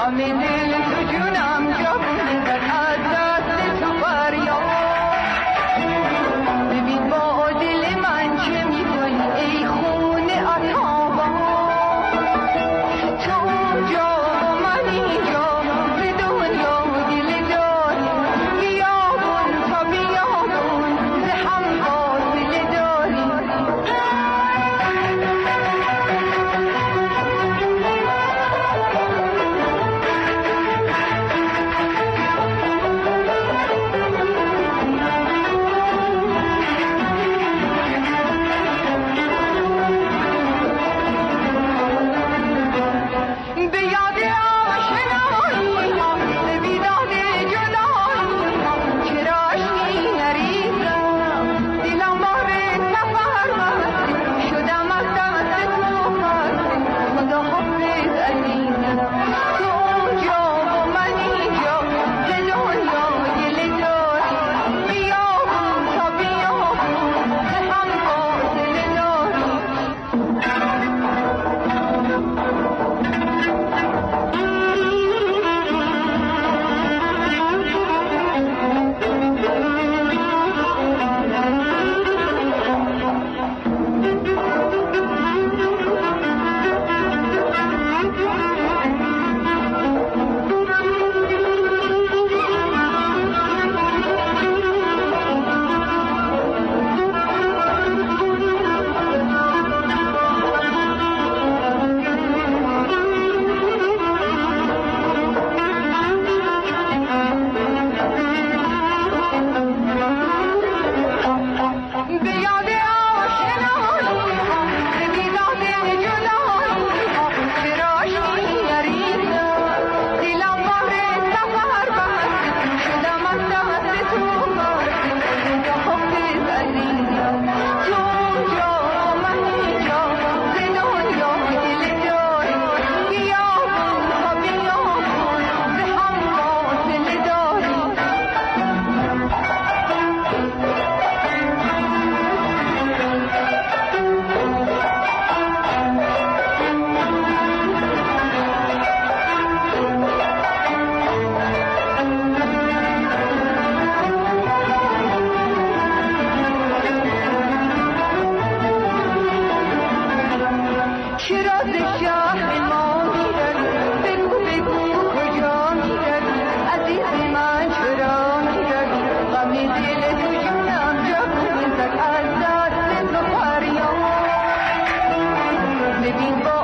غم دل تو جونم جا بودن از دست تو فریاد. ببین با دل من چه میکنی ای خون عطابا، تو اونجا و من اینجا به دنیا دل داری، بیابون تا بیابون به هم فاصله داری. چرا ز شهر ما میروی؟ بگو بگو کجا میروی؟ عزیز من چرا میروی؟ غم دل تو جونم جا بودن از دست تو فریاد. ببین